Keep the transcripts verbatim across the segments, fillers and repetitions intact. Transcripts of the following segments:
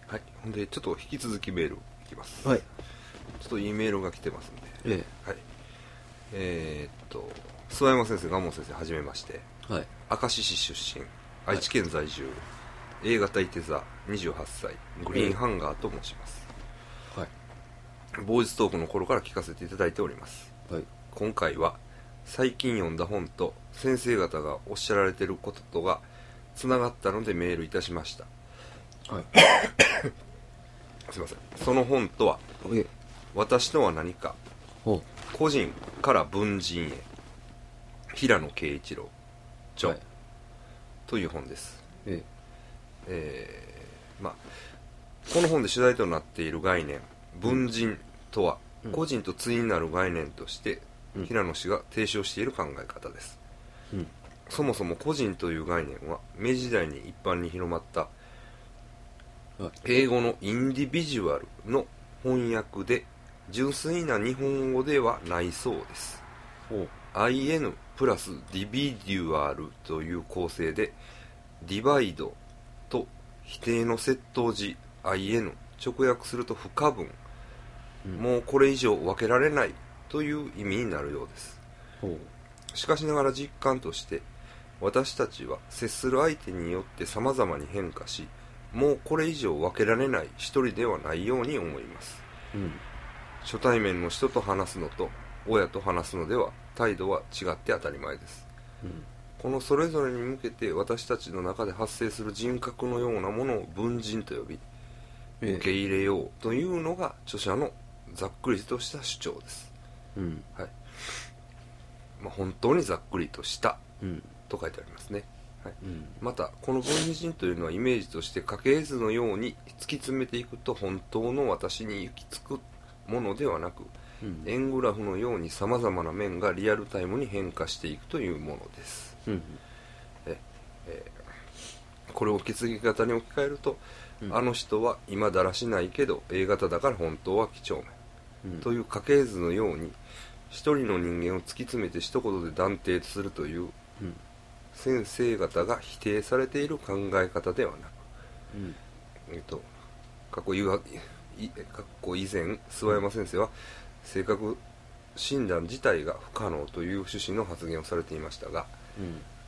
はい。ほんでちょっと引き続きメールいきます。 はい。 ちょっといいメールが来てますんで。 ええはい。えー、っと諏訪山先生、蒲生先生、はじめまして。 はい。 明石市出身、愛知県在住、A 型いて座、にじゅうはっさい、グリーンハンガーと申します。 はい。 ボーイズトークの頃から聞かせていただいております。 はい。 今回は最近読んだ本と先生方がおっしゃられていることとがつながったのでメールいたしました。 はい。 すいません。その本とは、 え私とは何か、 ほ個人から文人へ、平野啓一郎著、 はい、 という本です。 ええー、まあこの本で主題となっている概念、文人とは、 うん、 個人と対になる概念として、 うん、 平野氏が提唱している考え方です。 うん、 そもそも個人という概念は明治時代に一般に広まった英語のインディビジュアルの翻訳で、純粋な日本語ではないそうです。 アイエヌ プラスディビデュアルという構成で、ディバイドと否定の接頭辞 アイエヌ、 直訳すると不可分、うん、もうこれ以上分けられないという意味になるようです。しかしながら実感として、私たちは接する相手によって様々に変化し、もうこれ以上分けられない一人ではないように思います、うん、初対面の人と話すのと親と話すのでは態度は違って当たり前です、うん、このそれぞれに向けて私たちの中で発生する人格のようなものを文人と呼び、受け入れようというのが著者のざっくりとした主張です、うんはいまあ、本当にざっくりとした、うん、と書いてありますね。はいうん、またこの文人というのはイメージとして家系図のように突き詰めていくと本当の私に行き着くものではなく、うん、円グラフのようにさまざまな面がリアルタイムに変化していくというものです、うんええー、これを血液型に置き換えると、うん、あの人は今だらしないけど A 型だから本当は几帳面、うん、という家系図のように一人の人間を突き詰めて一言で断定するという、うん先生方が否定されている考え方ではなく、うんえっと、過去以前諏訪山先生は性格診断自体が不可能という趣旨の発言をされていましたが、うん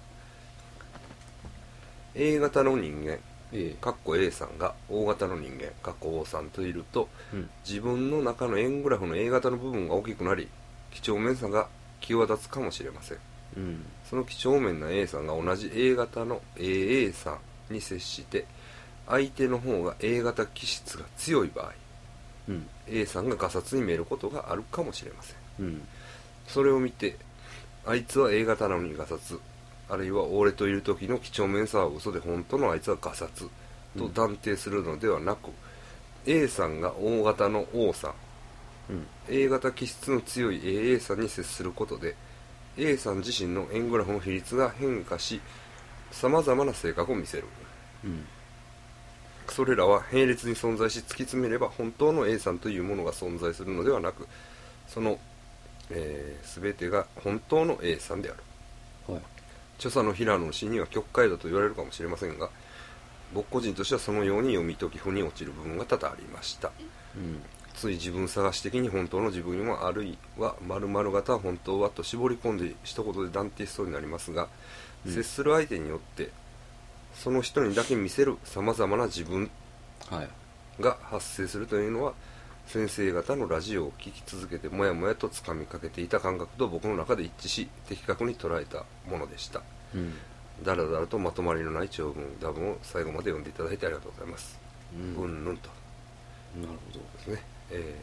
、A 型の人間、A, A さんが O 型の人間 O さんといると、うん、自分の中の円グラフの A 型の部分が大きくなり几帳面さが際立つかもしれません。うん、その几帳面な A さんが同じ A 型の エーエー さんに接して相手の方が A 型気質が強い場合、うん、A さんがガサツに見えることがあるかもしれません、うん、それを見てあいつは A 型なのにガサツ、あるいは俺といる時の几帳面さは嘘で本当のあいつはガサツと断定するのではなく、うん、A さんが O 型の O さん、うん、A 型気質の強い エーエー さんに接することでA さん自身の円グラフの比率が変化し様々な性格を見せる、うん、それらは並列に存在し突き詰めれば本当の A さんというものが存在するのではなく、その、えー、全てが本当の A さんである、はい、著者の平野氏には曲解だと言われるかもしれませんが、僕個人としてはそのように読み解き腑に落ちる部分が多々ありました、うんつい自分探し的に本当の自分はあるいは〇〇型は本当はと絞り込んで一言で断定しそうになりますが、うん、接する相手によってその人にだけ見せるさまざまな自分が発生するというのは、先生方のラジオを聞き続けてもやもやとつかみかけていた感覚と僕の中で一致し的確に捉えたものでした、うん、だらだらとまとまりのない長文多文を最後まで読んでいただいてありがとうございます。うん、うんぬんとなるほどですね。え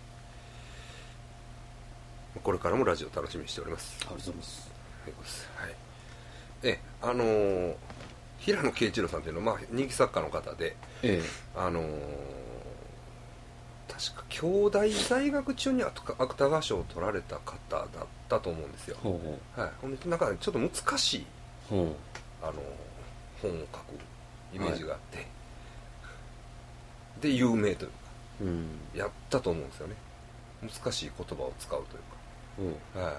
ー、これからもラジオ楽しみにしております。 ありがとうございます。 はい。え、あのー、平野啓一郎さんというのは、まあ、人気作家の方で、えー、あのー、確か兄弟在学中に芥川賞を取られた方だったと思うんですよ。ほうほう、はい。ほんでなんかちょっと難しい、ほうあのー、本を書くイメージがあって、はい、で有名というか。うん、やったと思うんですよね。難しい言葉を使うというか、うんはい、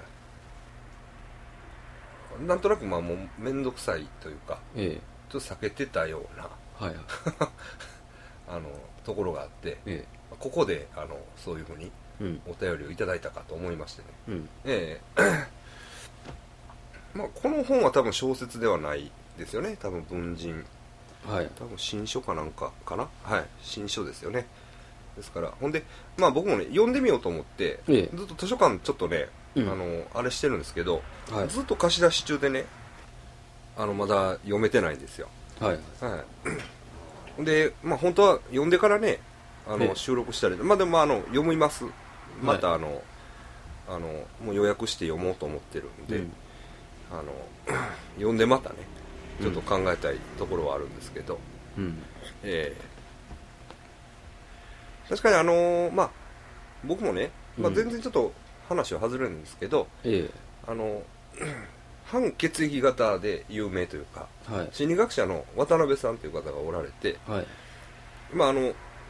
なんとなくまあもう面倒くさいというか、ええ、ちょっと避けてたような、はい、 あのところがあって、 えここであのそういうふうにえうんお便りをいただいたかと思いましてね、 うんええまあ、この本は多分小説ではないですよね。多分文人、 はい多分新書かなんかかな、はい、新書ですよね。ですからほんで、まあ、僕もね読んでみようと思って、 ええずっと図書館ちょっとね、 うんあのあれしてるんですけど、 はいずっと貸し出し中でね、あのまだ読めてないんですよ。 はいはいで、まあ、本当は読んでからねあええの収録したり、まあでもまああの読みます。またあの、あのもう予約して読もうと思ってるんで、 うんあの読んでまたねちょっと考えたいところはあるんですけど、 うんえー確かにあのーまあ僕もね、まあ、全然ちょっと話は外れるんですけど、 えあの反血液型で有名というかえはい心理学者の渡辺さんという方がおられて、 はいまああの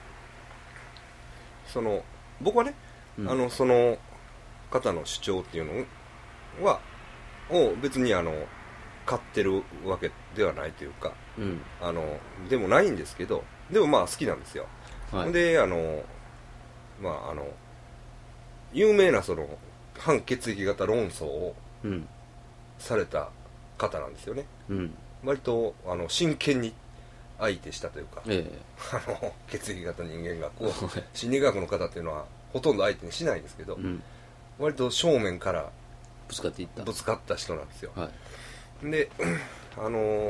その僕はね、 うんあのその方の主張っていうのはを別にあの買ってるわけではないというか、 うんあのでもないんですけど、でもまあ好きなんですよ。 はいであのまああの有名なその反血液型論争をうんされた方なんですよね。 うん割とあの真剣に相手したというか、 えあの血液型人間学をはい心理学の方っていうのはほとんど相手にしないんですけど、 えうん割と正面からぶつかっていったぶつかった人なんですよ。 はいであの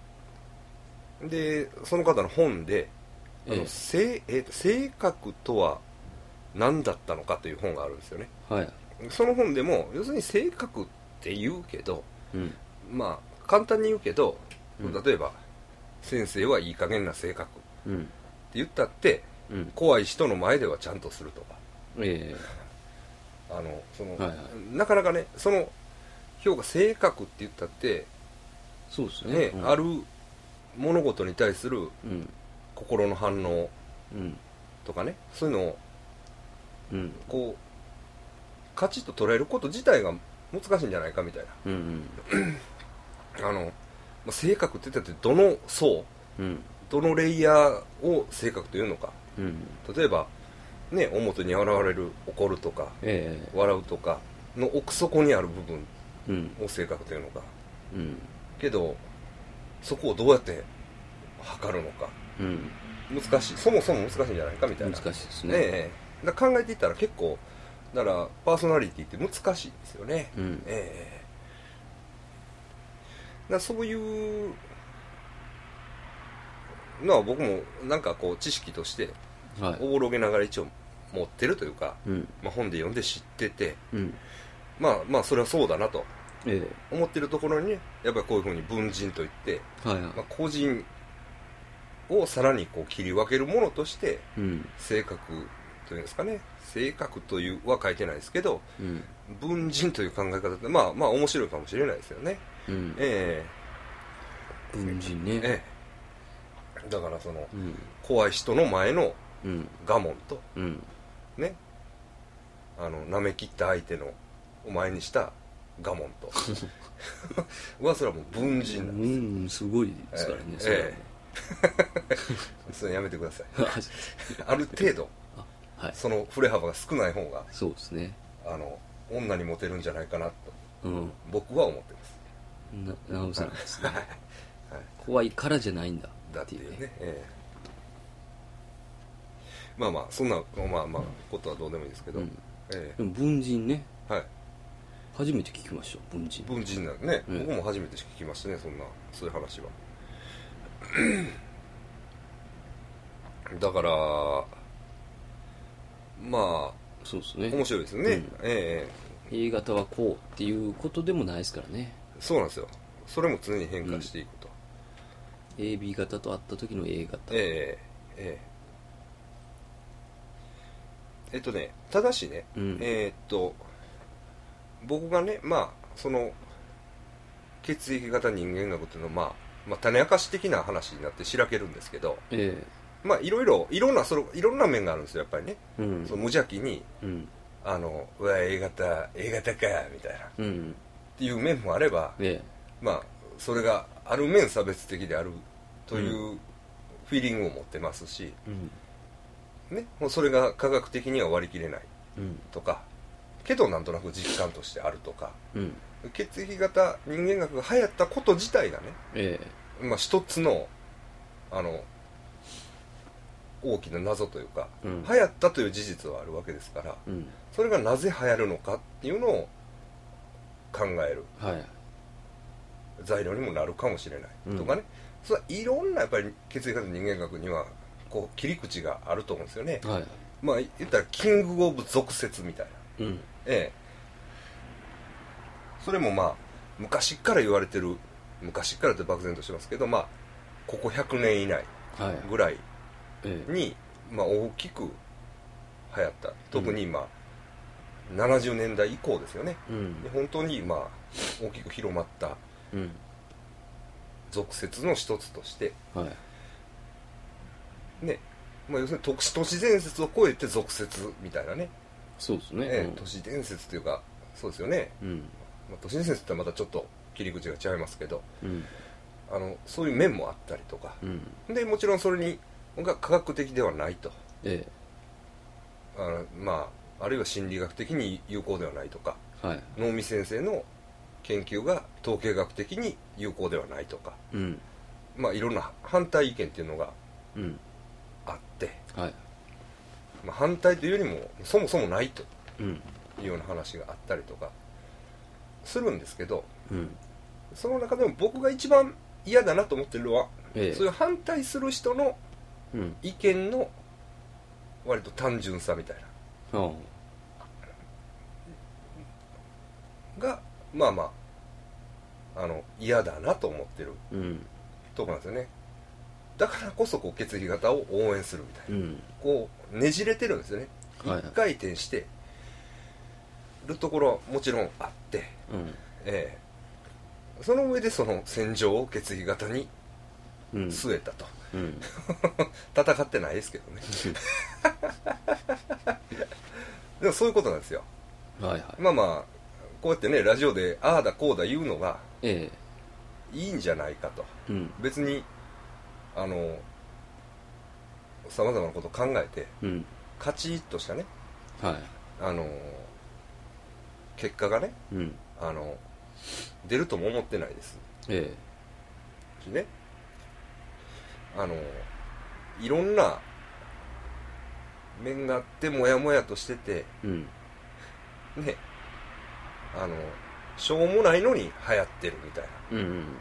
でその方の本であの、 ええ性えーと性格とは何だったのかという本があるんですよね。 はいその本でも要するに性格って言うけど、 うんまあ簡単に言うけど、 うん例えば先生はいい加減な性格ってうん言ったってうん怖い人の前ではちゃんとするとか、 えあのその、 はいはいなかなかねその評価性格って言ったってえそうですねね、 うんある物事に対するうん心の反応うんとかね、そういうのをうんこうカチッと捉えること自体が難しいんじゃないかみたいうんな。あの、まあ性格って言ったってどの層うんどのレイヤーを性格というのか、 うん例えばね表に現れる怒るとかええ笑うとかの奥底にある部分うんを性格というのか、 うんけどそこをどうやって測るのかうん難しい、そもそも難しいんじゃないかみたいな。 難しいですねねえだから考えていったら結構だからパーソナリティって難しいですよね。 うんええだからそういうのは僕もなんかこう知識としてはいおぼろげながら一応持ってるというか、 うんまあ、本で読んで知ってて、 うんまあまあそれはそうだなとえ思ってるところにねやっぱりこういうふうに文人といって、 えはいはいまあ、個人をさらにこう切り分けるものとしてうん性格というんですかね、性格というは書いてないですけどうん文人という考え方ってまあまあ面白いかもしれないですよね。 うんえ文人ねえええだからそのうん怖い人の前のうん我慢とうんね、あの舐め切った相手のお前にした我慢とはそれはもう文人なんですよ。 うんすごいですからねええそれはねそれやめてください。 あある程度はいその振れ幅が少ない方がそうですねあの女にモテるんじゃないかなとうん僕は思ってます。 ななおさんですねはい怖いからじゃないんだだっていうね、ええまあまあそんなまあまあことはどうでもいいですけど、 うんえでも文人ねえはい初めて聞きました文人文人なんでね、 うん僕も初めて聞きましたね、そんなそういう話はだからまそうですねあ面白いですよね、 うんええ A 型はこうっていうことでもないですからねそうなんですよ。それも常に変化していくと、 エービー 型と会った時の A 型えええええっとねただしね、 うんえーっと僕がねまあその血液型人間学っていうのは、まあ、まあ種明かし的な話になってしらけるんですけど、 えまあいろいろいろんなそのいろんな面があるんですよやっぱりね、 えうんその無邪気にうんあのうわ A 型 A 型かみたいなっうんていう面もあれば、 えまあそれがある面差別的であるというフィーリングを持ってますし、 うんね、もうそれが科学的には割り切れないうんとかけどなんとなく実感としてあるとか、 うん血液型人間学が流行ったこと自体がね、 えまあ、一つのあの大きな謎というか、 えうん流行ったという事実はあるわけですから、 うんそれがなぜ流行るのかっていうのを考えるはい材料にもなるかもしれない、 うんとかね、それはいろんなやっぱり血液型人間学にはこう切り口があると思うんですよね。 はいまあ言ったらキングオブ俗説みたいな、 うんええ、それもまあ昔から言われてる、昔からって漠然としてますけど、まあここひゃくねん以内はいぐらいええに、まあ、大きく流行った、特にまあななじゅうねんだい以降ですよね、 うんで本当にまあ大きく広まったうん俗説の一つとしてはいね、まあ、要するに都市都市伝説を超えて俗説みたいなね、 そうですねええ都市伝説というかそうですよね、 うんまあ、都市伝説ってまたちょっと切り口が違いますけど、 うんあのそういう面もあったりとかうんで、もちろんそれにが科学的ではないと、 えあのまああるいは心理学的に有効ではないとか、 えはい能見先生の研究が統計学的に有効ではないとか、 うんまあいろんな反対意見っていうのがうんあって、 はいまあ、反対というよりもそもそもないとうんいうような話があったりとかするんですけど、 うんその中でも僕が一番嫌だなと思ってるのは、 ええそういう反対する人のうん意見の割と単純さみたいなあがまあまああの嫌だなと思ってるうんとこなんですよね。だからこそこう血液型を応援するみたいな、 うんこうねじれてるんですよね、 はい一回転してるところはもちろんあって、 うんええその上でその戦場を血液型にうん据えたと、 うん戦ってないですけどねでもそういうことなんですよ。 はいはいまあまあこうやってねラジオでああだこうだ言うのがえいいんじゃないかと、 えうん別にあのさまざまなことを考えてうんカチッとしたねはいあの結果がねうんあの出るとも思ってないですえしね、あのいろんな面があってモヤモヤとしててえうんね、あのしょうもないのに流行ってるみたいな、 うんうん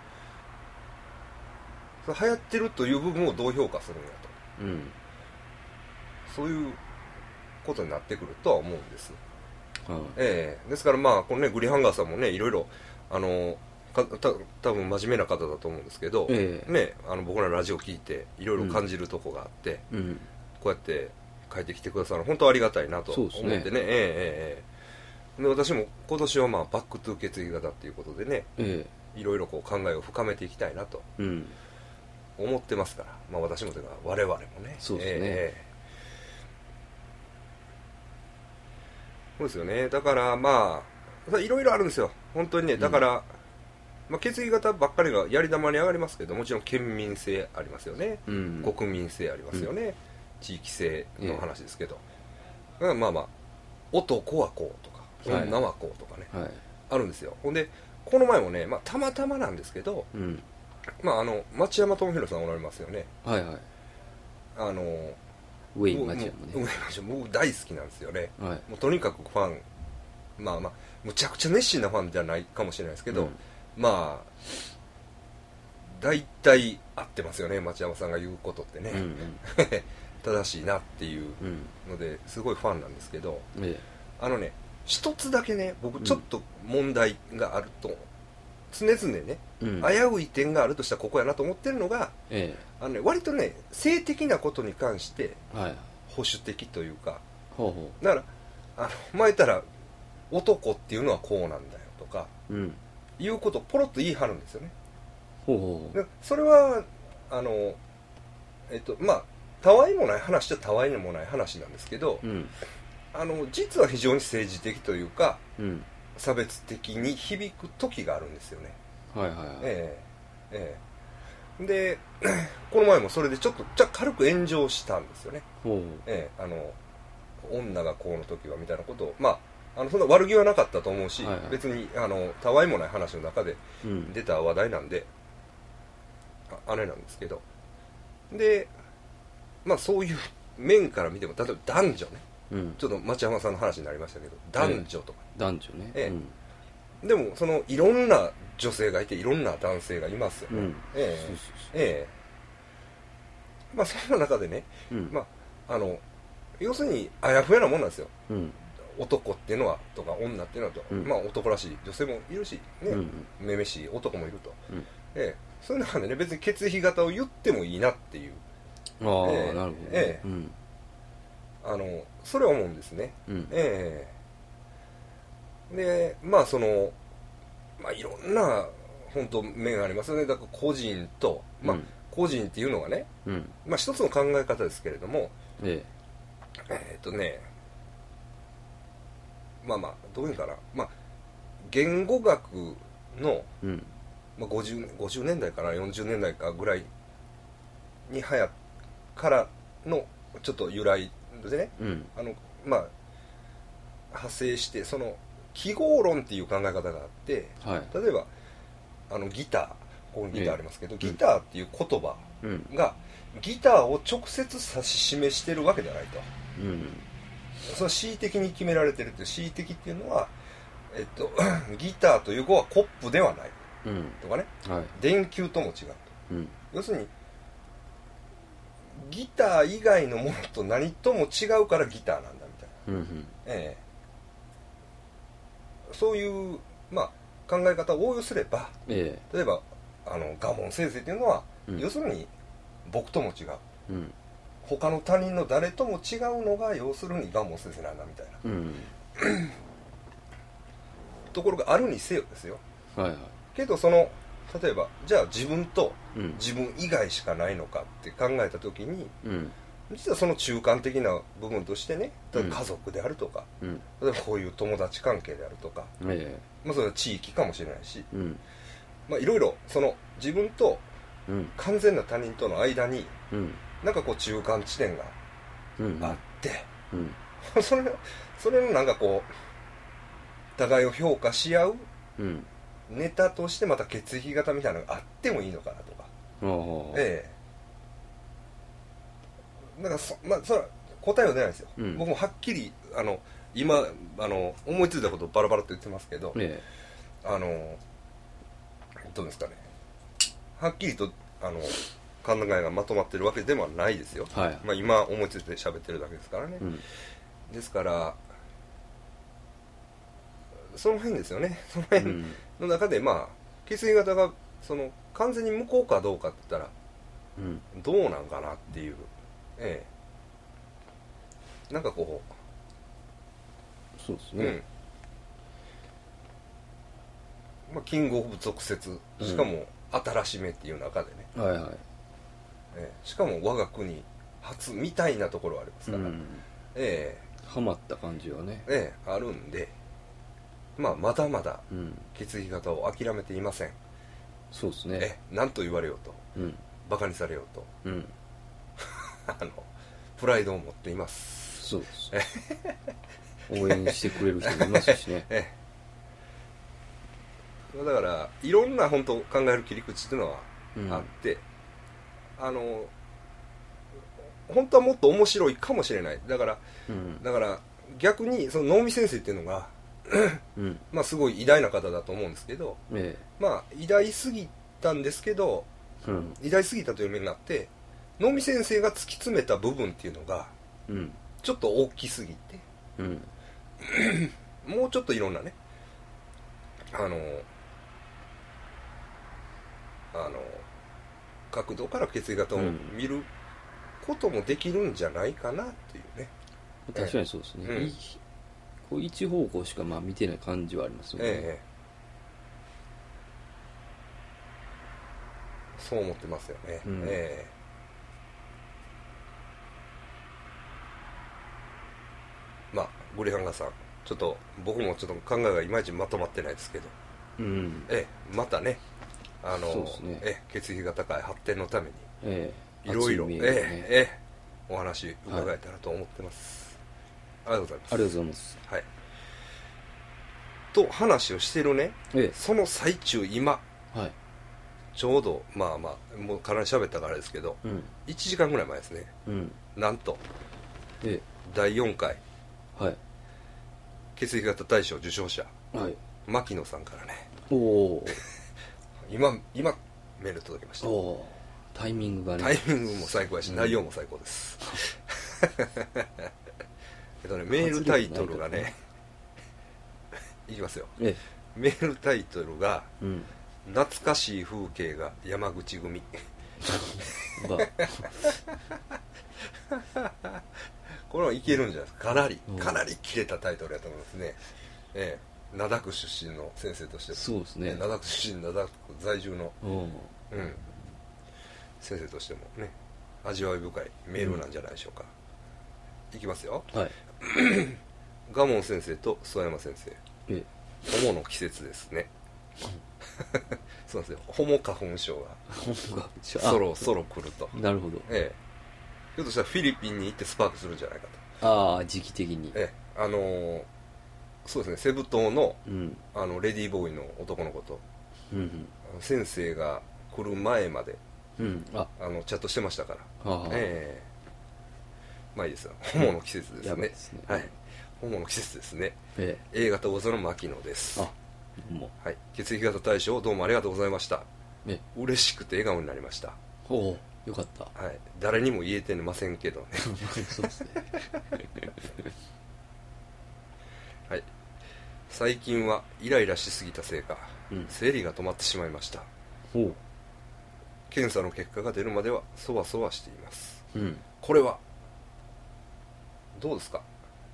その流行ってるという部分をどう評価するんやと、 うんそういうことになってくるとは思うんです。 はいええですからまあこのねグリハンガーさんもねいろいろあのかた多分真面目な方だと思うんですけど、 ええねあの僕らラジオ聞いていろいろ感じるとこがあって、 うんこうやって書いてきてくださるの本当ありがたいなと思ってね、 そうですねええええで私も今年はまあバックトゥ血液型っていうことでねえいろいろこう考えを深めていきたいなとえうん思ってますから、まあ私もというか我々もねそうですねええそうですよね。だからまあいろいろあるんですよ本当にね。だから、うんまあ、血液型ばっかりがやり玉に上がりますけど、もちろん県民性ありますよね、 うん、 国民性ありますよね、うん、地域性の話ですけど、だからまあまあ男はこうとか女はこうとかね、 はいはい、 あるんですよ。ほんでこの前もね、まあ、たまたまなんですけど、 うん、 まああの町山智博さんおられますよね。 はいはい。 あのウェイン町山ね。 ウェイン町山僕大好きなんですよね、 はい、 もうとにかくファン、まあまあむちゃくちゃ熱心なファンじゃないかもしれないですけど、うん、まあ大体合ってますよね、町山さんが言うことってね、うんうん、正しいなっていうのですごいファンなんですけど、うん、あのね一つだけね僕ちょっと問題があると、うん、常々ね、うん、危うい点があるとしたらここやなと思ってるのが、ええ、あのね、割とね性的なことに関して保守的というか、はい、ほうほう、だからあの前言ったら男っていうのはこうなんだよとか、うん、いうことをポロッと言い張るんですよね。ほうほう、でそれはあのえっとまあたわいもない話とたわいもない話なんですけど、うん、あの実は非常に政治的というか、うん、差別的に響く時があるんですよね。はいはいはい。ええええ、 でこの前もそれでちょっとじゃ軽く炎上したんですよね。 ほう。 ええ、あの女がこうの時はみたいなことを、まあ、あのそんな悪気はなかったと思うし、 はいはい、 別にあのたわいもない話の中で出た話題なんで、うん、あ, あれなんですけど、でまあそういう面から見ても、例えば男女ね、うん、ちょっと町山さんの話になりましたけど、男女とか、 ええ、男女ね、 ええ、うん、でもそのいろんな女性がいていろんな男性がいますよね、うん、ええそうそうそう、ええ、まあそんな中でね、うん、まああの要するにあやふやなもんなんですよ、うん、男っていうのはとか女っていうのはと、うん、まあ男らしい女性もいるしね、うんうん、めめしい男もいると、うん、ええ、そういう中でね、別に血液型を言ってもいいなっていう、 ああ、ええ、なるほど、ね、ええ、うん、 あのそれは思うんですね、うん、ええ、でまあそのまあいろんな本当面がありますよね。だから個人と、まあ、うん、個人っていうのがね、うん、まあ一つの考え方ですけれども、えええー、っとねまあまあどういうかな、まあ言語学の、うん、まあ、ごじゅう, ごじゅうねんだいからよんじゅうねんだいかぐらいに流行からのちょっと由来でね、うん、あのまあ派生してその記号論っていう考え方があって、はい、例えばあのギター、ここにギターありますけど、ええ、ギターっていう言葉が、うん、ギターを直接指し示してるわけではないと、うん、その恣意的に決められてるって、恣意的っていうのは、えっと、ギターという語はコップではない、うん、とかね、はい、電球とも違うと、うん、要するにギター以外のものと何とも違うからギターなんだみたいな、うんうん、ええ、そういう、まあ、考え方を応用すれば、ええ、例えばあのガモン先生っていうのは、うん、要するに僕とも違う、うん、他の他人の誰とも違うのが要するにガモン先生なんだみたいな、うん、ところがあるにせよですよ、はいはい、けどその例えばじゃあ自分と自分以外しかないのかって考えた時に、うん、実はその中間的な部分としてね、例えば家族であるとか、うん、例えばこういう友達関係であるとか、うん、まあ、それは地域かもしれないし、うん、まあいろいろその自分と完全な他人との間に、うん、なんかこう中間地点があって、うんうん、それそれのなんかこう互いを評価し合う、うん、ネタとしてまた血液型みたいなのがあってもいいのかなとか、ええ、なんかそ、まあ、それは答えは出ないですよ、うん、僕もはっきりあの今あの思いついたことをバラバラと言ってますけど、ええ、あのどうですかね、はっきりとあの考えがまとまってるわけではないですよ、はい、まあ、今思いついて喋ってるだけですからね、うん、ですからその辺ですよね、その辺の中で、まあ血液型がその完全に無効かどうかって言ったら、うん、どうなんかなっていう、ええ、なんかこうそうですね、 うん、まあ、キングオブ俗説、しかも新しめっていう中でね、うん、はいはい、ええ、しかも我が国初みたいなところありますから、うん、ええ、 ハマった感じはね、 ええ、あるんで、まあ、まだまだ血液型を諦めていません、うん、 そうですね、 え何と言われようと、うん、バカにされようと、うん、あのプライドを持っています。 そうです応援してくれる人もいますしねえだからいろんな本当考える切り口っていうのはあって、うん、あの本当はもっと面白いかもしれない。だから、うん、だから逆にその能見先生っていうのがうん、まあすごい偉大な方だと思うんですけど、ええ、まあ偉大すぎたんですけど、うん、偉大すぎたという面があって、能見先生が突き詰めた部分っていうのが、うん、ちょっと大きすぎて、うん、もうちょっといろんなね、あのあの角度から血液型を見ることもできるんじゃないかなっていうね。 確かにそうですね、うん、こう一方向しかまあ見てない感じはありますよね、ええ、 そう思ってますよね、うん、ええ、まあグリハンガさんちょっと僕もちょっと考えがいまいちまとまってないですけど、うん、ええ、またねあの、 そうですね、 え血液が高い発展のために、 ええ、 いろいろ、 熱いえメールねえええお話伺えたらと思ってます、はい、ありがとうございます。 ありがとうございます。 はいと話をしてるね、 ええ、 その最中今はい、 ちょうどまあまあもうかなり喋ったからですけど、 うん、 いちじかんぐらい前ですね、 うん、 なんとえだいよんかいえ、はい、 血液型大賞受賞者はい、 牧野さんからね、 おお、 今今メール届きました。 おお、タイミングがね、 タイミングも最高やし、 うん内容も最高ですえっとねメールタイトルがねいきますよ。 えメールタイトルがえ、うん、 懐かしい風景が山口組が、 これはいけるんじゃないですか。かなりうんかなり切れたタイトルやと思いますね。ええ、灘区出身の先生としても、 そうですね、 灘区出身灘区在住の、 おお、 うん、先生としてもね味わい深いメールなんじゃないでしょうか、いきますよ。 はい、 賀門先生と諏訪山先生、 ええ、 ホモの季節ですねそうなんですよ、ホモ花粉症が本がそろそろ来ると、 なるほど、 ええ、ひょっとしたらフィリピンに行ってスパークするんじゃないかと。 ああ、時期的に、 ええ、あのーそうですね、セブ島のうん、 あのレディーボーイの男の子とうん、 あの先生が来る前までうん、うん、あ、 あのチャットしてましたから、 はあ、 ええ、まあいいですよ、ホモの季節ですねやばいですね、 はいホモの季節ですね。 え A 型魚座の牧野でえ、 す。 あ、どうも、 はい、血液型大賞どうもありがとうございました。 ええ、 嬉しくて笑顔になりました。 おお、よかった、 はい、誰にも言えてませんけどねそうですね、 はい、最近はイライラしすぎたせいか、 うん、 生理が止まってしまいました。 おお、 検査の結果が出るまではそわそわしています。 うん、 これはどうですか。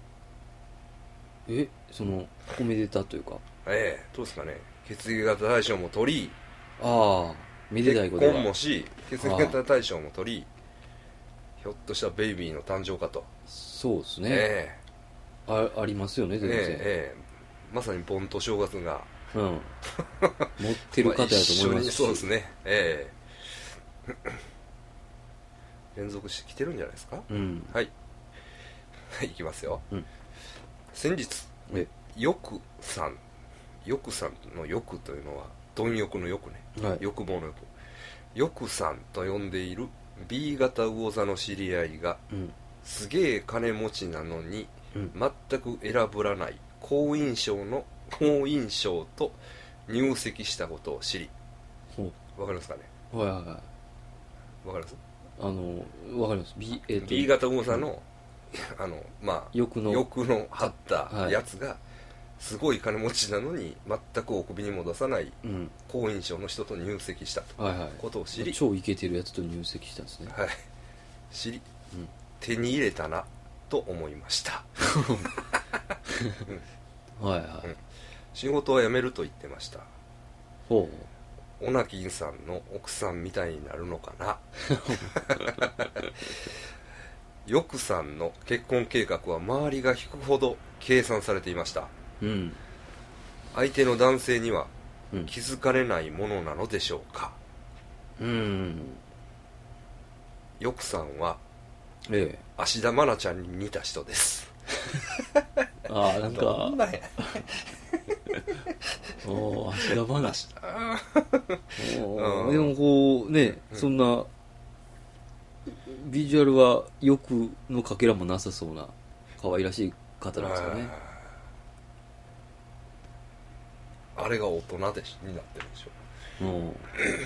え、そのおめでたというか、 ええ、どうですかね。血液型大賞も取り、 ああ、めでたい結ことが婚もし、血液型大賞も取り、ひょっとしたらベイビーの誕生かと。 そうですね、 えあありますよね、 え全然、 ええええまさに盆と正月がうん、持ってる方やと思いますし、 まあ一緒にそうですね、ええ連続してきてるんじゃないですか。 うん、 はいいきますよ、 うん、 先日え、 欲さん欲さんの欲というのは貪欲の欲ね、 はい、 欲望の欲、欲さんと呼んでいる B 型魚座の知り合いがうん、 すげえ金持ちなのにうん、 全く選ぶらない好印象の好印象と入籍したことを知り、 ほわかりますかね。 う、はいはいはい、 わかります。 あの、わかります、B、えっと B 型魚座の、あのまあ欲の、 欲の張ったやつがすごい金持ちなのに全くお首にも出さないうん、 好印象の人と入籍したとはいはい、 ことを知り、 超イケてるやつと入籍したんですね、 はい、知りうん、 手に入れたなと思いました、 はいはい、 うん、仕事は辞めると言ってました。 ほオナキンさんの奥さんみたいになるのかなヨクさんの結婚計画は周りが引くほど計算されていました。 う、うん、 相手の男性にはうん、 気づかれないものなのでしょうか。 うん、 ヨクさんはええ、 芦田愛菜ちゃんに似た人です。 ああ、なんか、 どんなんやおお、芦田愛菜、おうんーでもこうね、 うんそんなビジュアルは欲のかけらもなさそうな可愛らしい方なんですかね。 あれが大人でしになってるでしょ。 うん、 はい。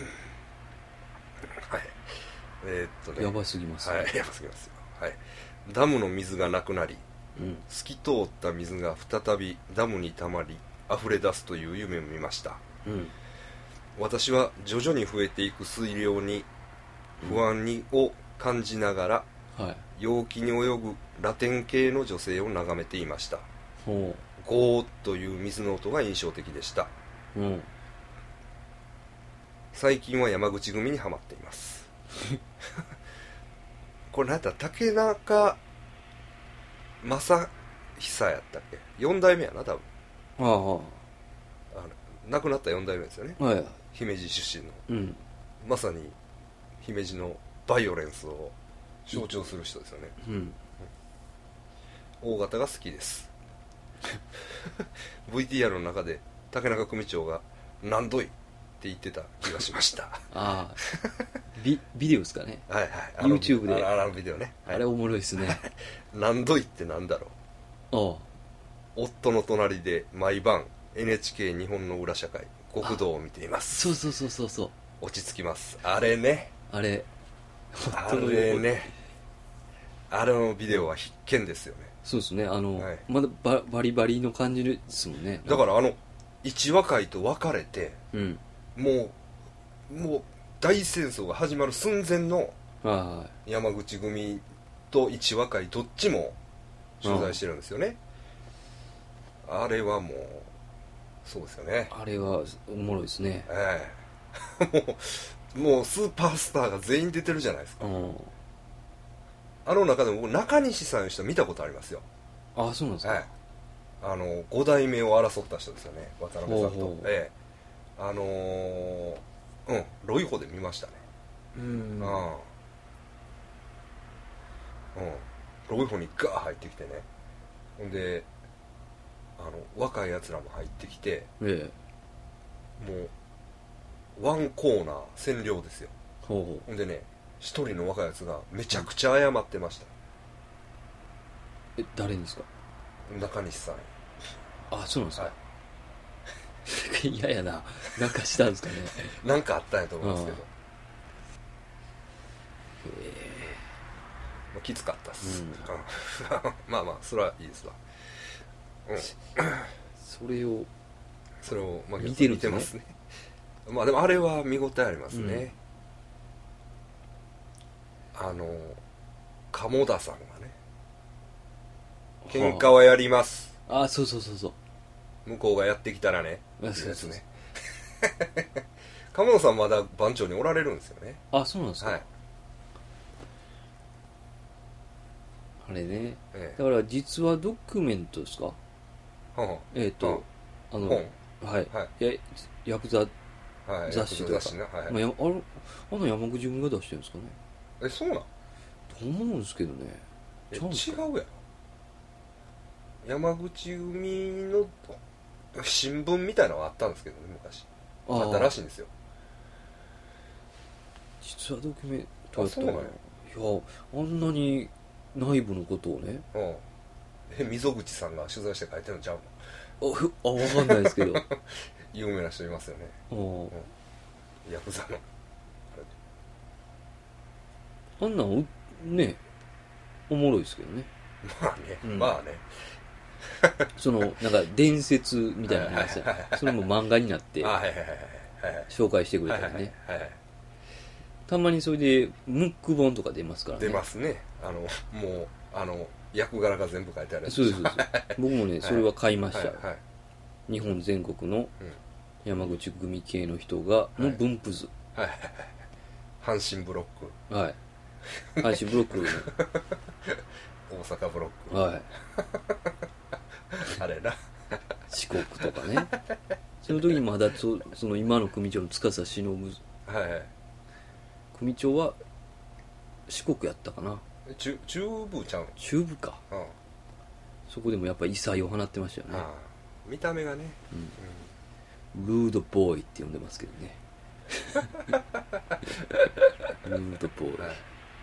えー、っとね。 やばすぎますはい、やばすぎますよ。はい。ダムの水がなくなり、 うん、 透き通った水が再びダムにたまり溢れ出すという夢を見ました。 うん、 私は徐々に増えていく水量に不安にを感じながら、 はい、 陽気に泳ぐラテン系の女性を眺めていました。 ほゴーッという水の音が印象的でした。 う、うん、 最近は山口組にハマっていますこれ何だった竹中正久やったっけ。よん代目やな多分。 ああ、 あの亡くなったよん代目ですよね。 はい、 姫路出身のうんまさに姫路のバイオレンスを象徴する人ですよね。 うん大型が好きです。ブイティーアール の中で竹中組長が何度いって言ってた気がしました。 ああビ, ビデオですかね。 はいはい、あの YouTube であのあのビデオね、はい、 あれおもろいですね。 何度いってなんだろう。 ああ夫の隣で毎晩 エヌエイチケー 日本の裏社会極道を見ています。 そうそうそうそうそう、 落ち着きます。あれね、 あれあれね、あれのビデオは必見ですよね。 そうですね、あの、 はい、 まだ バ, バリバリの感じですもんね。 だからあの一話会と別れて、 うん、 もうもう大戦争が始まる寸前の山口組と一話会どっちも取材してるんですよね。あれはもうそうですよね。 あれはおもろいですね。 ええもうもうスーパースターが全員出てるじゃないですか。あの中でも僕中西さんの人見たことありますよ。 ああそうなんですか。 はい、あのご代目を争った人ですよね、渡辺さんと。 ほうほう、 ええ、あのー、うんロイホで見ましたね。 うんああうんロイホにガー入ってきてね、ほんであの若いやつらも入ってきて、 ええ、もうワンコーナー占領ですよ。 ほうほう、 ほんでね一人の若いやつがめちゃくちゃ謝ってました。 え誰ですか。 中西さん。 あそうなんですか。 はい、 嫌やな、なんかしたんですかね。 なんかあったんやと思いますけど、 えまあ、きつかったっす、 うん、 まあまあそれはいいですわ、うん、 それをそれを、まあ、 見てるんですね。 見てますね。まあでもあれは見応えありますね、うん、あの鴨田さんがね喧嘩はやります、 はあ、あそうそうそうそう、 向こうがやってきたらね、 あそうですね。 鴨田さんまだ番長におられるんですよね。 あそうなんですか、 はい、 あれね、 ええ、 だから実話ドキュメントですか。 ははえっ、ー、と、あの、 本はい、 はい、 やヤクザはい、 雑誌とか、 雑誌ね、はい、 まあ、やあれあの山口組が出してるんですかね。 えそうなん。 と思うんですけどね。 えちゃうんすか。 違うやろ。山口組の新聞みたいなのがあったんですけどね、昔あったらしいんですよ。 実はドキュメントやったかな。 あ、そういやあんなに内部のことをね。 うん。え溝口さんが取材して書いてるのちゃうの。ああ分かんないですけど。 有名な人いますよね。 あ、うん、 ヤクザのあんなんねおもろいですけどね。 まあね、うん、まあね。 そのなんか伝説みたいな話それも漫画になって紹介してくれたりね。たまにそれでムック本とか出ますからね。 出ますね。あのもうあの役柄が全部書いてあるやつ。 そうですそうです僕もねそれは買いました、はいはい、日本全国の山口組系の人がの分布図、はいはいはい、阪神ブロック、 はい阪神ブロックの大阪ブロック、 はいあれな四国とかねその時にまだ そ, その今の組長の司忍、はいはい、組長は四国やったかな。 中, 中部ちゃうの。 中部か、うん、そこでもやっぱり異彩を放ってましたよね。 ああ見た目がね、 うんうん、ルードボーイって呼んでますけどねルードボーイ、はい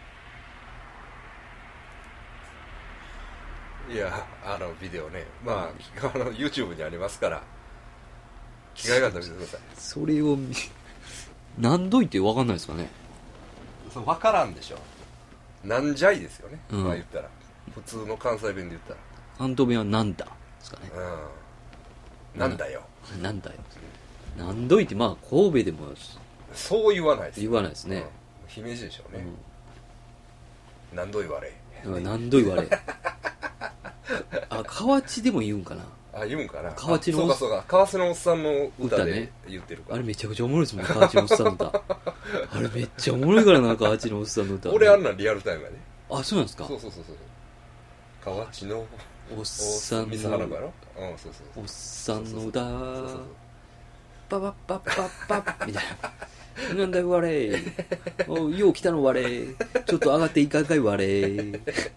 いやあのビデオね、まあ、あの YouTube にありますから機会があったら見てください。 それを何度いって分かんないですかね。 そう分からんでしょ。なんじゃいですよね、うん、まあ言ったら普通の関西弁で言ったら関東弁はなんだですかね、 うん、なんだよなんだよ何度いってまあ神戸でもそう言わないです、 言わないですね、うん、 姫路でしょうね、うん、何度言われ何度言われあ河内でも言うんかな。 あ言うんかな。 河内のそうかそうか河内のおっさんの歌で言ってるから、 ね、あれめちゃくちゃおもろいですもん河内のおっさんの歌あれめっちゃおもろいからな河内のおっさんの歌、ね、 俺あんなんリアルタイムやね。 あそうなんですか。 そうそうそうそう河内のおっさんの水原やろ、うん、そうそうそうおっさんの歌パパッパッパッパッみたいな。なんだいわれおよう来たのわれちょっと上がっていかんかいわれ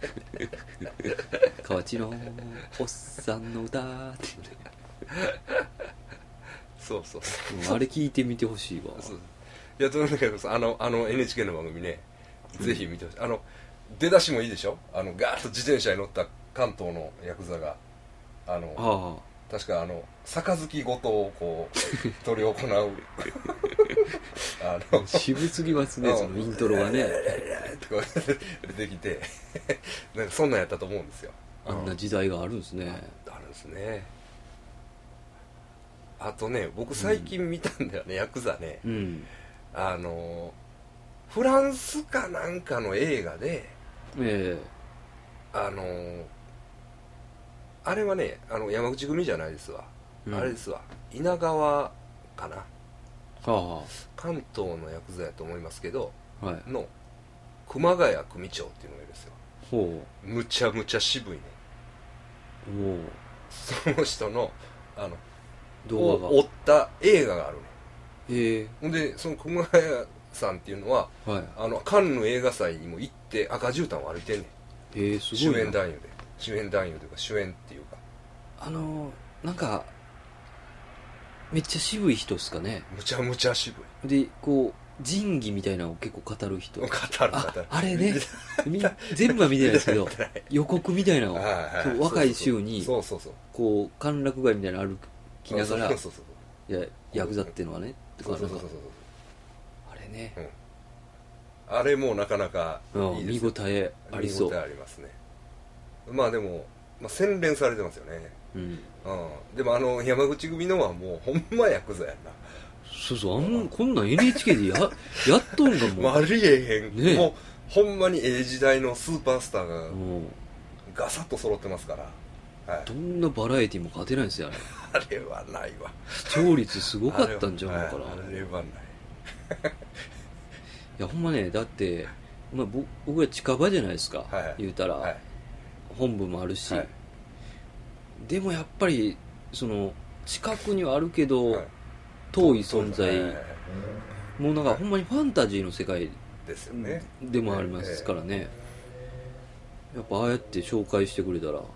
河内のおっさんの歌ってそうそうそうあれ聞いてみてほしいわ。 そういやとにかくあのあの エヌエイチケー の番組ね、ぜひ見てほしい。あの出だしもいいでしょ。あのガーッと自転車に乗った関東のヤクザがあのああ確かあの杯ごとをこう執り行うあの渋すぎますね、そのイントロがねとか出てきてなんかそんなんやったと思うんですよ。 あんな時代があるんですね。 あるんですね。あとね、僕最近見たんだよね、うん、ヤクザね、うん、あのフランスかなんかの映画で、えー、あのあれはね、あの山口組じゃないですわ、うん、あれですわ、稲川かな、はあ、関東のヤクザやと思いますけど、はい、の熊谷組長っていうのがいるんですよ。ほう、むちゃむちゃ渋いね。おその人のあの動画を追った映画があるね。へえ。ほんでその熊谷さんっていうのは、はい、あのカンヌ映画祭にも行って赤絨毯を歩いてんねん。へえ、すごいな。主演男優で主演男優というか主演っていうか、 あのー、なんかめっちゃ渋い人っすかね。 むちゃむちゃ渋いで、こう仁義みたいなのを結構語る人。語る語る。あ、あれね全部は見てないですけど予告みたいなのを、はいはい、若い衆にそうそうそう、こう歓楽街みたいなの歩きながら、そうそうそう、いやヤクザっていうのはねとか、そうそうそうそう、あれね、 うん、あれもなかなかいいですよ。 見応えありそう。 見応えありますね。まあでも、まあ、洗練されてますよね。うん、うん、でもあの山口組のはもうほんまヤクザやんな。 そうそう、あんこんなん エヌエイチケー で や, やっとんだもん。 ありえへん、ね、もうほんまにええ時代のスーパースターがガサッと揃ってますから、はい、 どんなバラエティも勝てないですよあれあれはないわ。 視聴率すごかったんじゃないかな。 あれはない。 いやほんまね、だって、まあ、僕ら近場じゃないですか、はいはい、言うたら、はい、本部もあるし、はい、でもやっぱりその近くにはあるけど、はい、遠い存在、もうなんかほんまにファンタジーの世界ですよね。 でもありますからね。やっぱああやって紹介してくれたら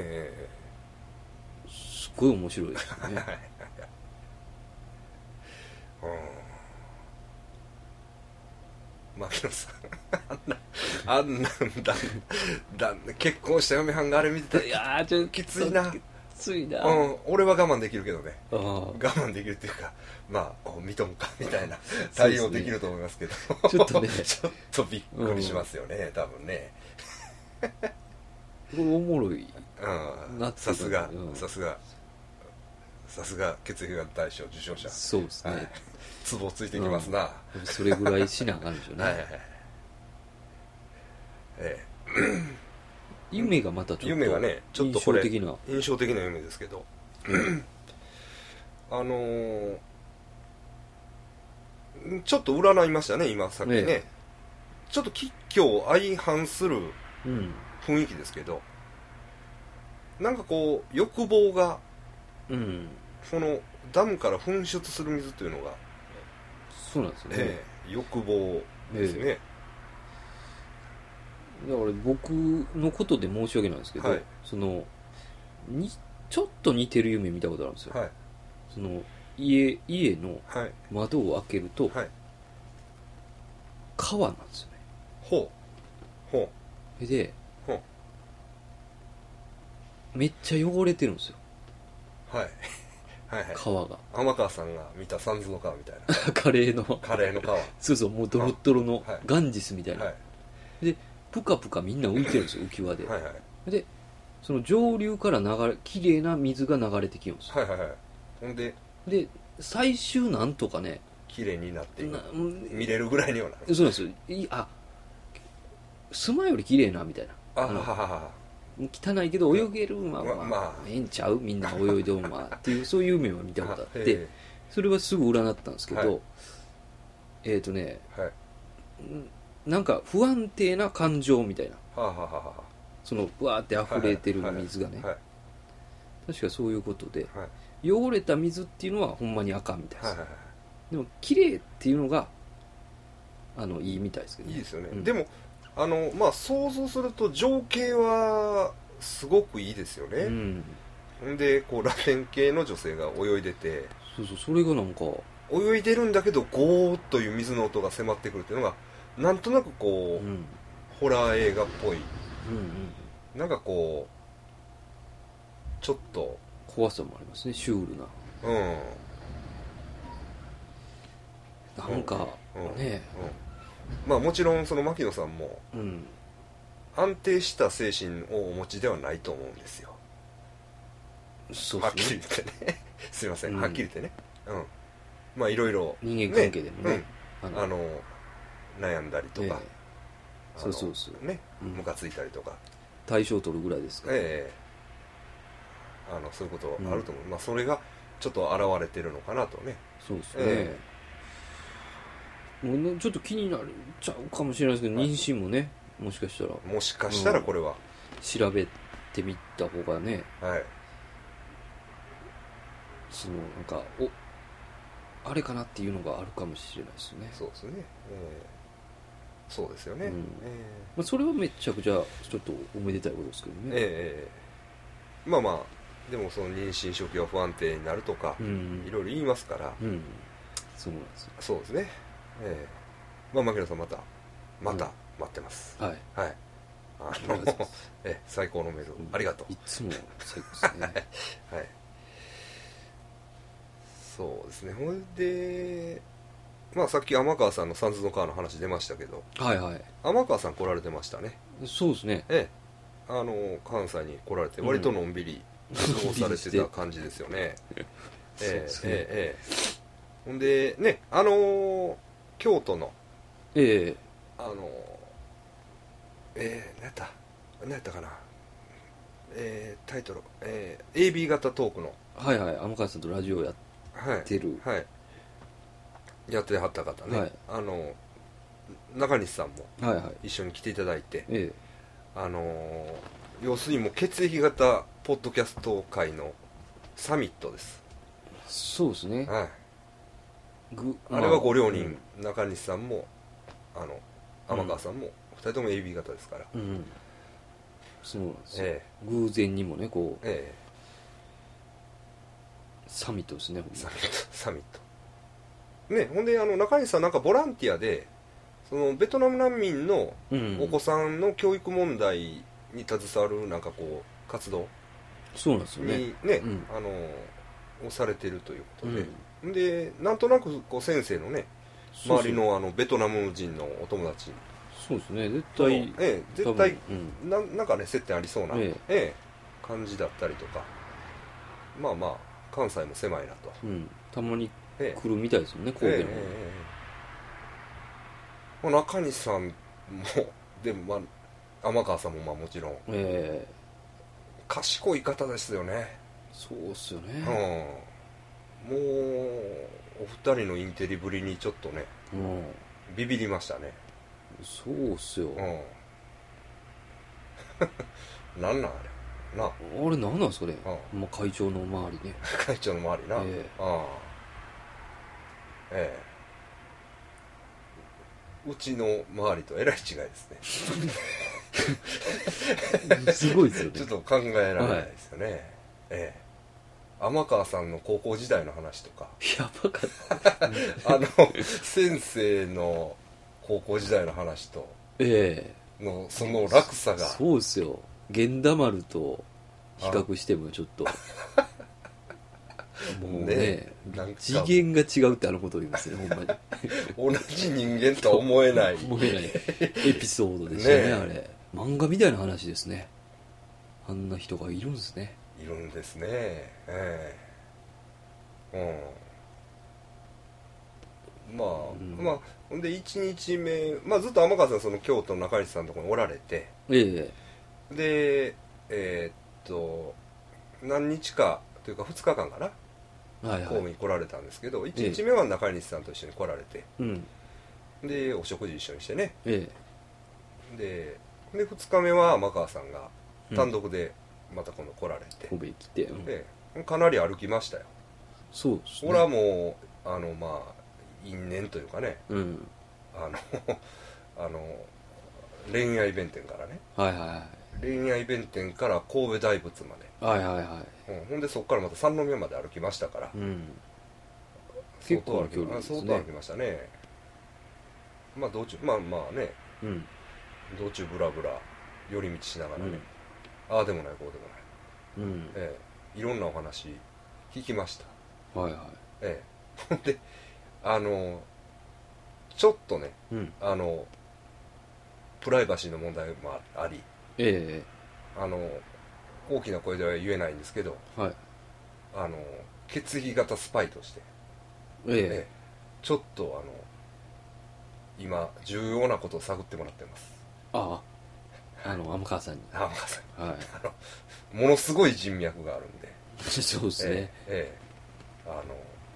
すっごい面白いですよね。 うん、牧野さんあんなあんなんだだ結婚した嫁はんがあれ見てたら、いやーちょっときついな。 ついな、 うん、俺は我慢できるけどね、我慢できるっていうか、まあ認むかみたいな対応できると思いますけど、ね、 ちょっとねちょっとびっくりしますよね、うん、多分ね。 これおもろい、 うん、さすがさすがさすが血液がん大賞受賞者。 そうですね、はい、 ツボついてきますな、 うん、それぐらいしなあかんでしょうね。はいはいはい、 ええ夢がまたちょっと夢がね、ちょっとこれ印象的な印象的な夢ですけどあのー、ちょっと占いましたね今さっきね、ね、ちょっと吉凶相反する雰囲気ですけど、うん、なんかこう欲望が、うん、そのダムから噴出する水というのがそうなんですよね、えー、欲望ですね、えーだから僕のことで申し訳ないんですけど、はい、そのにちょっと似てる夢見たことあるんですよ、はい、その 家, 家の窓を開けると、はい、川なんですよね。 ほうほうでほうめっちゃ汚れてるんですよ、 はい、はいはい、 川が天川さんが見た三途の川みたいなカレーのカレーの川そうそう、もうドロッドロのガンジスみたいな、はい、でプカプカみんな浮いてるんですよ浮き輪ではい、はい、でその上流から流れきれいな水が流れてきるんですよ。 はいはいはい。ほんでで最終なんとかねきれいになってな見れるぐらいにはなる。 そうですいあ砂よりきれいなみたいな、 あははは汚いけど泳げるまあまあ、まあ、ええんちゃうみんな泳いでるまあっていうそういう夢を見たことあってそれはすぐ占ったんですけど、はい、えっ、ー、とね、はい、なんか不安定な感情みたいな、はあはあはあ、そのわーって溢れてる水がね、はいはいはい、確かそういうことで、はい、 汚れた水っていうのはほんまにあかんみたいです、 はいはいはい、 でも綺麗っていうのがあのいいみたいですけど、ね、 いいですよね、 うん、 でもあのまあ想像すると情景はすごくいいですよね、うん、でこう螺旋形の女性が泳いでて、 そうそう、それがなんか泳いでるんだけどゴーッという水の音が迫ってくるっていうのがなんとなくこう、うん、ホラー映画っぽい、うんうん、なんかこうちょっと怖さもありますね、シュールな、うん、なんか、うん、ね、 うん、まあもちろんその牧野さんも、うん、安定した精神をお持ちではないと思うんですよ。そうですね、はっきり言ってねすいません、うん、はっきり言ってね、うん、まあいろいろ人間関係でもね、ね、 うん、あの悩んだりとか、えー、そうそうそうね、ムカついたりとか対象を取るぐらいですから、 ええー、あのそういうことあると思う、うん、まあそれがちょっと現れてるのかなとね。 そうですね、えー、もうちょっと気になっちゃうかもしれないですけど、はい、妊娠もね、もしかしたらもしかしたらこれは、うん、 調べてみた方がね、 はい、 そのなんかおあれかなっていうのがあるかもしれないですね。 そうですね、えー、そうですよね、うん、えーまあ、それはめちゃくちゃちょっとおめでたいことですけどね、 えー、まあまあでもその妊娠初期は不安定になるとか、うん、いろいろ言いますから、うん、 そうなんですよ。 そうですね、えー、まあ牧野さんまたまた待ってます、うん、はい、はい、あのえ最高のメール、うん、ありがとう。 いつも最高ですねはい、そうですね。ほんで、まあさっき天川さんのサンズの川の話出ましたけど、 はいはい、 天川さん来られてましたね。 そうですね、 ええ、あの関西に来られて割とのんびり過ごされてた感じですよね、うん、えええええほんでね、あのー、京都のええあのー、えー、何やった何やったかな、えー、タイトル、えー、エービー 型トークの、 はいはい、天川さんとラジオやってる、 はい、はい、やってはった方ね、はい、あの中西さんも一緒に来ていただいて、はいはい、あのー、要するにもう血液型ポッドキャスト界のサミットです。 そうですね、 はい、あれはご両人、うん、中西さんもあの天川さんもふたりとも エービー 型ですから、うん、 そうなんですよ、ええ、偶然にもねこう、 ええ、 サミットですね、 サミットサミットね。ほんであの中西さんなんかボランティアでそのベトナム難民のお子さんの教育問題に携わるなんかこう活動にそうなんですよね、 ね、うん、あのをされてるということで、うん、でなんとなくこう先生のね周りのあのベトナム人のお友達、 そうですね、絶対、 ええ、絶対、うん、な, なんかね接点ありそうな、ええええ、感じだったりとか、まあまあ関西も狭いなと、 うん、たまに来るみたいですよね、神戸の、ええええ、中西さんもでも、まあ、天川さんもまあもちろん、ええ、賢い方ですよね。 そうっすよね、 うん、もうお二人のインテリぶりにちょっとね、うん、ビビりましたね。 そうっすよ、うん、 なんなんあれな、 あれなんなんそれ、うん、まあ、会長の周りね会長の周りな、ええ、ああ、ええ、うちの周りとえらい違いですねすごいですよね。 ちょっと考えられないですよね、はい、ええ、天川さんの高校時代の話とかやばかったあの先生の高校時代の話と、ええ、のその落差が、 そうですよ、源田丸と比較してもちょっともうね、ね、なんか次元が違うってあのことを言いますね、ほんまに同じ人間とは思えない思えないエピソードでしたね、ね、あれ漫画みたいな話ですね。あんな人がいるんですね。 いるんですね、ええ、うん、まあ、うん、まあほんでいちにちめ、まあ、ずっと天川さんその京都の中西さんのところにおられて、ええ、でえー、っと何日かというかふつかかんかな、はいはい、神戸に来られたんですけど、いちにちめは中西さんと一緒に来られて、ええ、でお食事一緒にしてね、ええ、で, でふつかめは天川さんが単独でまた今度来られて、 神戸に来て、 うん、でかなり歩きましたよ。 そうですね。 俺はもうあのまあ因縁というかね、 うん、 あのあの恋愛弁天からね、 はいはいはい、 恋愛弁天から神戸大仏まで、 はいはいはい、 うん、ほんでそこからまた三宮まで歩きましたから、 うん、 相当歩き、 結構な距離ですね。 相当歩きましたね。まあ道中まあまあね、 うん、 道中ブラブラ寄り道しながらね、 うん、 ああでもないこうでもない、 うん、 ええ、いろんなお話聞きました。 はいはい、 ええ、ほんであのちょっとね、 うん、 あのプライバシーの問題もあり、 ええ、 あの大きな声では言えないんですけど、 はい、 あの血液型スパイとして、 ええ、 ええ、ちょっとあの今重要なことを探ってもらってます。 ああ、あの天川さんに、 天川さん、 はい、 あのものすごい人脈があるんで、 そうですね、 ええええ、あの、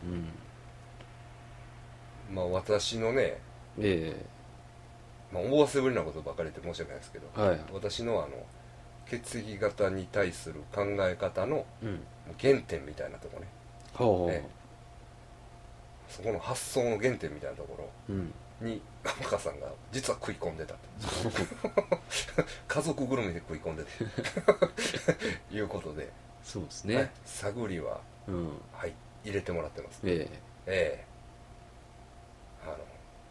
うん、 まあ私のね、 ええ、 まあ大汗ぶりなことばかりで申し訳ないですけど、 はい、 私のあの血液型に対する考え方のうん原点みたいなところね、 ほう、 ええ、そこの発想の原点みたいなところうん、 に天川さんが実は食い込んでたと家族ぐるみで食い込んでたということで、 そうですね、 はい、探りは、 うん、 はい、入れてもらってます、 ええ、 ええ、あの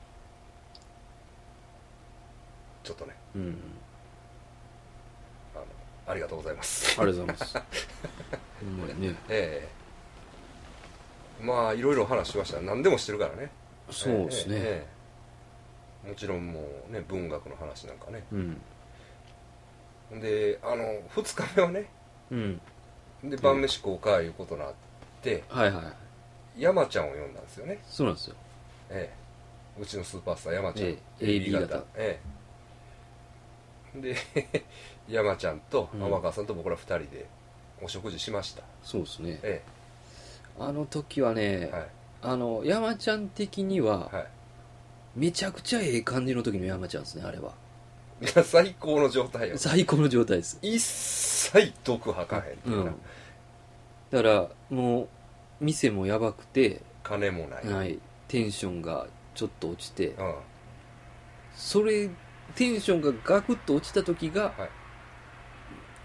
ちょっとね、 うん、 あのありがとうございますありがとうございますほんまにね、 ええ、まあいろいろ話しました。何でもしてるからね。 そうですね、 ええ、もちろんもうね文学の話なんかね、 うん、 であのふつかめはね、 うん、 で晩飯行こうかいうことになって、 はいはい、 山ちゃんを呼んだんですよね。 そうなんですよ、 ええ、うちのスーパースター山ちゃん、 ええ、エービー 型、 ええ、で山ちゃんと天川さんと僕らふたりでお食事しました。 そうですね、 えあの時はね、 え、はい、 あの山ちゃん的には、 はい、 めちゃくちゃええ感じの時の山ちゃんですね、あれは。 いや最高の状態よ。 最高の状態です。 一切毒吐かへんっていうな、 うん、だからもう店もやばくて、 金もない、 はい、テンションがちょっと落ちて、 うん、 それテンションがガクッと落ちた時が、 はい、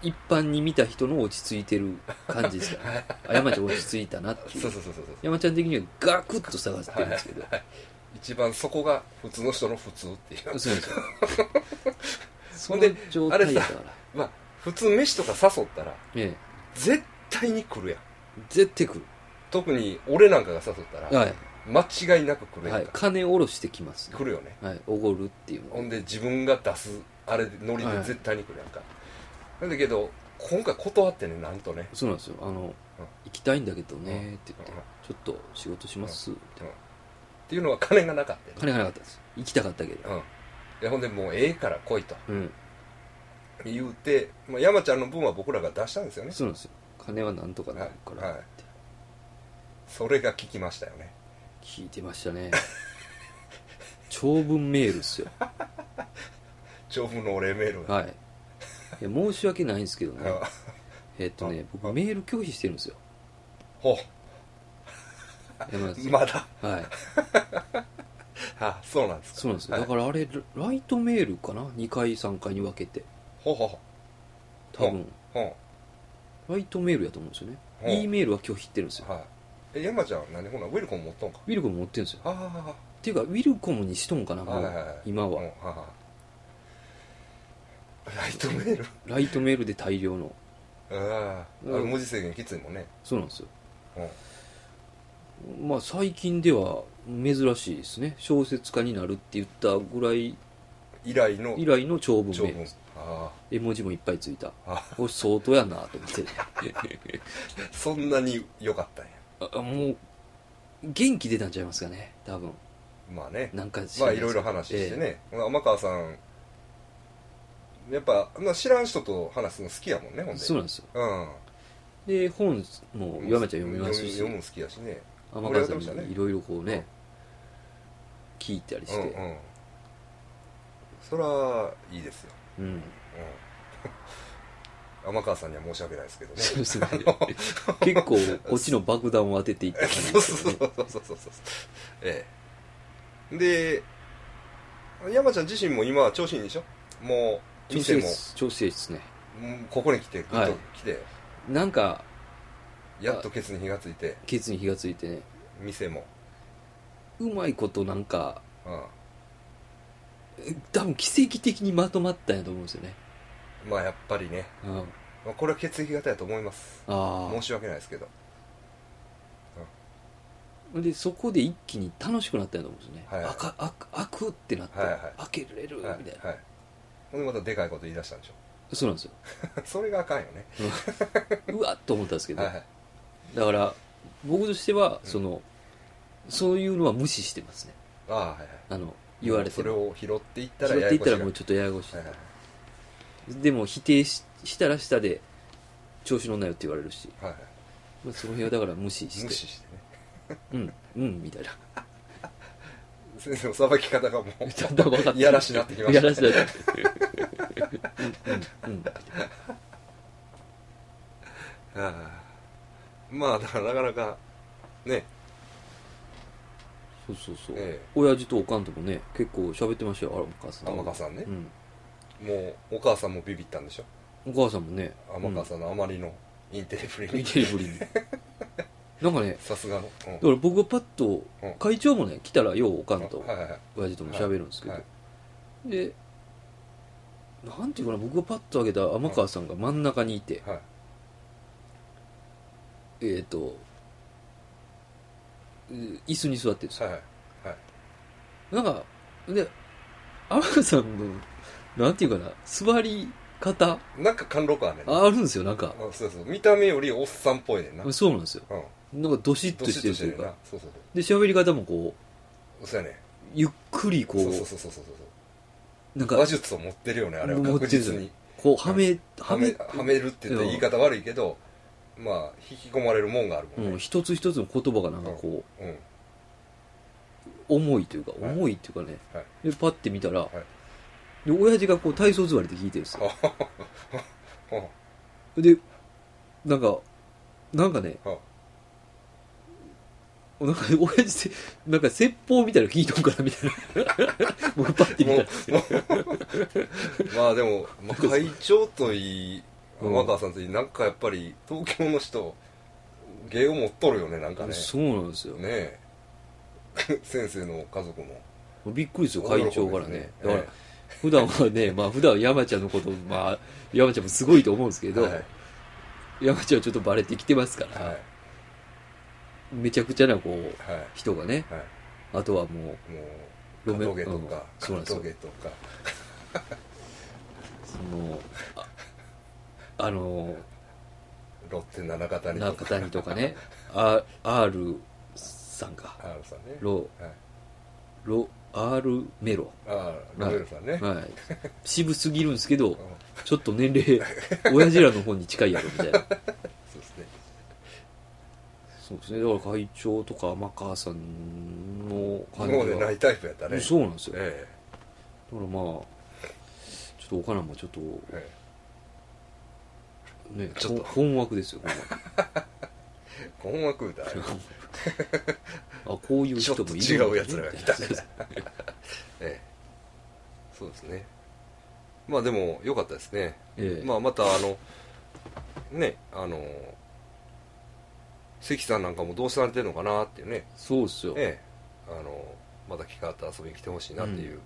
一般に見た人の落ち着いてる感じですかねあ、山ちゃん落ち着いたなっていう。 そうそうそうそうそう、 山ちゃん的にはガクッと下がってるんですけど、 はいはいはい、一番そこが普通の人の普通っていう。 そうですよそほんので状態だから、 まあ普通飯とか誘ったらええ、 絶対に来るやん。 絶対来る。 特に俺なんかが誘ったら、 はい、 間違いなく来るやんか、 はい、金下ろしてきますね。 来るよね、 はい、おごるっていうの。 ほんで自分が出すあれでノリで絶対に来るやんか、なんだけど今回断ってね、なんとね、 そうなんですよ、あの、うん、行きたいんだけどねって言って、うん、ちょっと仕事しますって、うんうん、 っていうのは金がなかった、ね、 金がなかったです。行きたかったけど、 うん、でほんでもうええから来いと、 うん、 言うて、まあ、山ちゃんの分は僕らが出したんですよね。 そうなんですよ、金はなんとかなるからって、はいはい、 それが聞きましたよね。 聞いてましたね長文メールっすよ長文のお礼メールが、 はい、いや申し訳ないんですけどねえっとね僕メール拒否してるんですよ。 ほうまだはいあ、そうなんですか。 そうなんですよ、だからあれライトメールかな、にかいさんかいに分けて、 ほうほうほう、 多分ほうライトメールやと思うんですよね。 E メールは拒否ってるんですよ。 はい、え山ちゃん何ほなウィルコム持っとんか。 ウィルコム持ってるんですよ。 はははっていうかウィルコムにしとんかな、もう、はいはいはい、今は、うん、ははライトメールライトメールで大量の、 ああ、うん、文字制限きついもんね。 そうなんですよ、うん、まあ最近では珍しいですね、小説家になるって言ったぐらい以来の以来の長文メールです。 あ絵文字もいっぱいついた。これ相当やなと思ってそんなに良かったんや。 あ、もう元気出たんちゃいますかね、多分。 まあね、 なんかまあいろいろ話してね、えー、天川さんやっぱ知らん人と話すの好きやもんね。ほんでそうなんですよ、 うん、 で本も山ちゃん読みますし、 読むの好きやしね、 天川さんにいろいろこうね、うん、聞いたりして、うんうん、 そりゃいいですよ、 うん、うん、 天川さんには申し訳ないですけどね。 そうですね。結構こっちの爆弾を当てていった感じですよね。 そうそうそうそうそう。ええ。で、山ちゃん自身も今は調子いいんでしょ？もう店も調子いいですね。 ここに来てグッと来て、はい、 なんかやっとケツに火がついて、 ケツに火がついてね、 店もうまいことなんか、 うん、 多分奇跡的にまとまったんやと思うんですよね。 まあやっぱりね、 うん、まあ、これは血液型やと思います。 あ申し訳ないですけど、 うん、でそこで一気に楽しくなったんやと思うんですよね。 はいはい、 開く開くってなって、はいはい、開けれるみたいな、はいはい、 ほんでまたでかいこと言い出したんでしょ。 そうなんですよ。 それがあかんよね。 うわっと思ったんですけど、 はいはい、 だから僕としてはその、うん、そういうのは無視してますね。 ああ、はいはい、 あの言われてそれを拾っていったら拾っていったらもうちょっとややこしい、はいはい、でも否定 し, したら下で調子乗んなよって言われるし、はいはい、まあ、その辺はだから無視して無視してねうんうんみたいな先生のさばき方がもういやらしなってきました、ね、 いやらしなってうんうんうんあまあだからなかなかね、 そうそうそう、 ええ、 親父とおかんともね結構喋ってましたよ。天川さん天川さんね、 うん、 もうお母さんもビビったんでしょ。 お母さんもね天川さんのあまりのインテリぶりに、 インテリぶりになんかね、 さすがの、うん、 だから僕がパッと、うん、会長もね来たらようおかんと、 はいはいはい、 親父とも喋るんですけど、 はいはい、 でなんていうかな、僕がパッと上げた天川さんが真ん中にいて、はい、えっ、ー、と椅子に座ってるんですよ、はいはい、なんかで天川さんのなんていうかな、座り方なんか貫禄あるね、 あるんですよ。なんかそうそう、見た目よりおっさんっぽいねんな。 そうなんですよ、うん、なんかドシッとしてるというか、そうそうそう、で喋り方もこうそうやね、 ゆっくりこう、 そうそうそうそうそう、なんか話術を持ってるよね、あれは確実にこうはめはめはめるって言ったら言い方悪いけど、まあ引き込まれるもんがあるもんね、うん、一つ一つの言葉がなんかこう、うんうん、重いというか、はい、重いっていうかね、はい、でパッて見たら、はい、で親父がこう体操座りで聞いてるんですよでなんかなんかね、なんか親父ってなんか説法みたいなの聞いとんからみたいな僕パッて見たらまあでも、まあ、会長といい天川さんといい、なんかやっぱり東京の人芸を持っとるよね、なんかね。 そうなんですよね先生の家族もびっくりですよ、会長からね。だから普段はね、まあ普段は山ちゃんのこと、まあ山ちゃんもすごいと思うんですけど、はい、山ちゃんはちょっとバレてきてますから、はい、めちゃくちゃなこう、はい、人がね、はい、あとはもうもうロメとかカルトゲとかその あ, あのロッテ七方にとか中谷とかねアールさんか R さんね、 ロ、はい、ロアールメロあロメロさんね、 はい、渋すぎるんですけど、うん、ちょっと年齢親父らの方に近いやろみたいなそうですね、そうですね、だから会長とか天川さんの感じはもうねないタイプやったね。 そうなんですよ、ええ、だからまあちょっとおかなもちょっと、ええ、ね、ちょっと困惑ですよ困惑だあ、こういう人もいる、ね、 ちょっと違うやつらが来たええ、そうですね。まあでも良かったですね、ええ、まあまたあのね、あの関さんなんかもどうされてるのかなっていうね。 そうですよ、 ええ、あのまた機会あったら遊びに来てほしいなっていう、うん、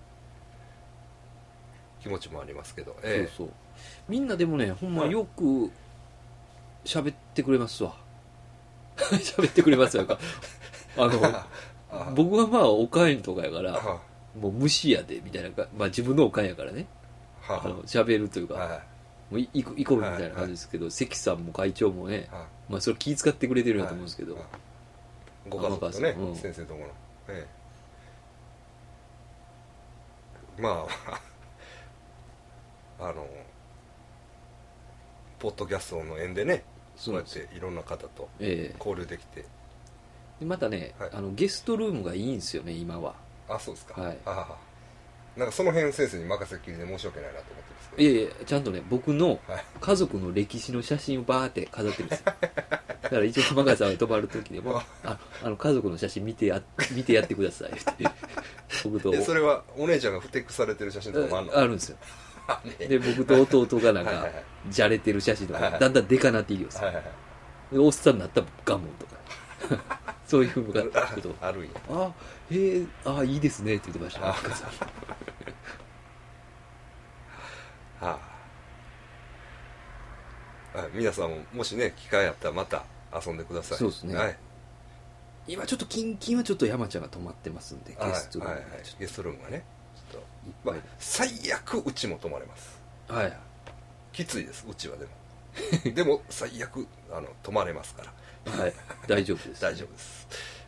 気持ちもありますけど、ええ、 そうそう、みんなでもねほんまよく喋ってくれますわ喋ってくれますよあのあ僕はまあおかんとかやからもう無視やでみたいな、まあ自分のおかんやからね、あの喋るというか、はい、もうイコールみたいな感じですけど、はいはい、関さんも会長もね、はい、まあそれ気遣ってくれてるんだと思うんですけど、はいはい、 ご家族とね、うん、先生ともの、ええ、まああのポッドキャストの縁でね、そうやっていろんな方と交流できて、ええ、 でまたね、はい、あのゲストルームがいいんですよね今は。 あ、そうですか、 はい、 あなんかその辺先生に任せっきりで申し訳ないなと思ってますけど。 いやいや、ちゃんとね、僕の家族の歴史の写真をバーって飾ってるんですよ。だから一応浜川さんが泊まる時でも、ああの家族の写真見てや、見てやってくださいって。僕と。 それはお姉ちゃんがふてくされてる写真とかもあるの？ あるんですよ。で、僕と弟がなんか、じゃれてる写真とか、だんだんデカなっていいよ。で、おっさんになったガモンとか。そういうのがちょっとあるんや。 あ、へえ、あ、いいですねって言ってました。はあ、あ、皆さんももしね機会あったらまた遊んでください。 そうですね。はい、今ちょっとキンキンはちょっと山ちゃんが泊まってますんで、ゲストルーム、はいはいはい、 ゲストルームがね、ちょっと、まあ、最悪うちも泊まれます。 はい。 きついです、うちはでも。でも最悪あの泊まれますから。 はい、大丈夫です、ね。 大丈夫です。